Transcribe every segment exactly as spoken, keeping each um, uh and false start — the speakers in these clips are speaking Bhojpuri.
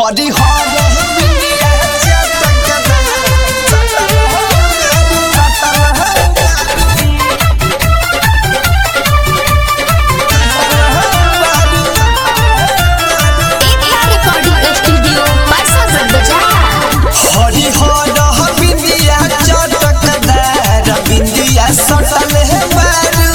हरी हर बिंदिया चटकदा रिकॉर्डिंग स्टूडियो बरसात बाजार। हरी हर बिंदिया चटकदा बिंदिया सटल है बारू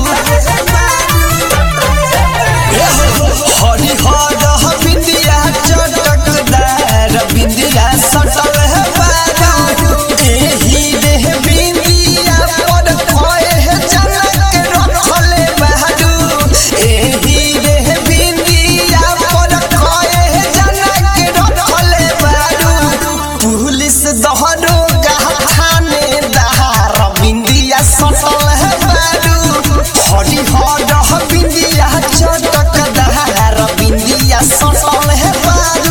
हरी हर बिंदिया चटकदा बिंदिया सटल है बारू एही देह बिंदिया पर खोए है जनक रखले बारू एही देह बिंदिया पर खोए है जनक रखले बारू पुलिस दहरो थाने दहार बिंदिया सटल है बारू हरी हर बिंदिया चटकदार बिंदिया सटल है बारू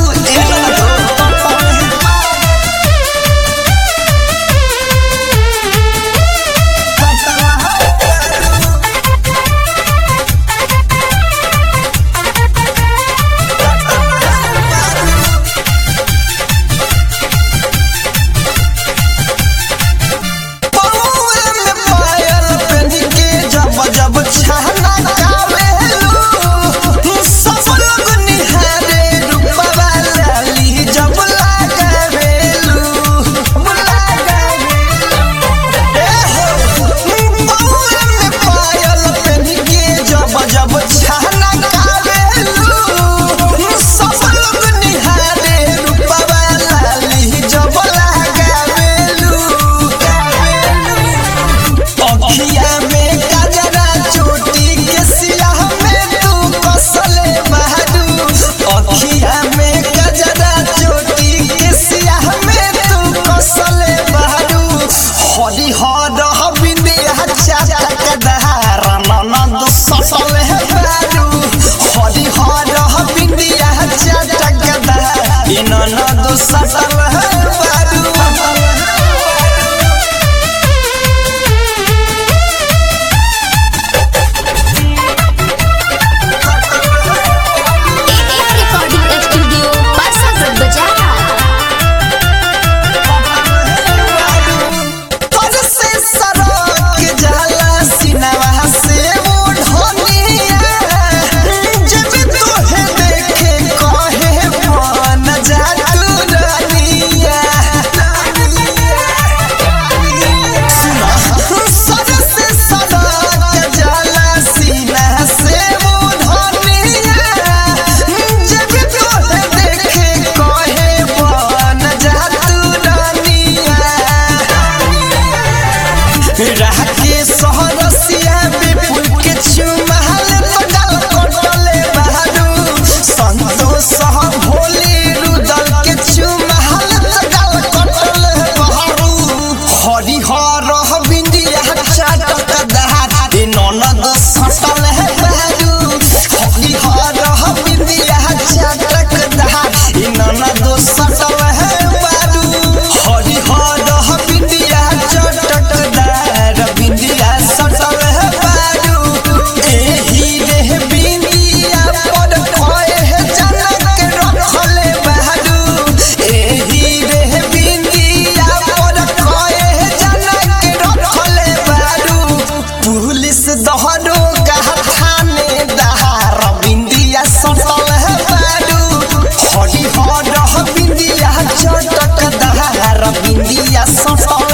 जब छाना गावेलू सब लोग निहारे रूपवा लाली जब लगावेलू ए हो बउआ में पायल पहन के जब जब छाना गावेलू सब लोग निहारे रूपवा लाली जब लगावेलू अखिया में गजरा चोटी के सियाह में तू कसले बहादू अखिया में गजरा चोटी के सियाह में तू कसले बहादू हरी हर बिंदिया चटकदार ननद सटल है बारू हरी हर बिंदिया चटकदार ननद सटल है बारू रिकॉर्डिंग स्टूडियो बरसात बाजार। पर से सरक जाला सिनवा से ओढ़निया जब तोहे देखे कहे मन जादू रानिया सर से सरक जाला सिना से ओढ़निया जब तोहे देखे कहे मन जादू रानिया राह के सहरसिया विपुल के चुमहल बगल कटले बहादू संतोष सह भोली रुदल के चुमहल बगल कटले बहादू हरी हर बिंदिया चटकदार ननद सटल है बहादू हरी हर बिंदिया चटकदार ननद सटल है बहादू हरी हर बिंदिया चटकदार बिंदिया सटल है बारू एही देह बिंदिया पर खोए है जनक रखले बारू एही देह बिंदिया पर खोए है जनक रखले बारू पुलिस दहरो थाने दहार बिंदिया सटल है बारू हरी हर बिंदिया चटकदार बिंदिया सटल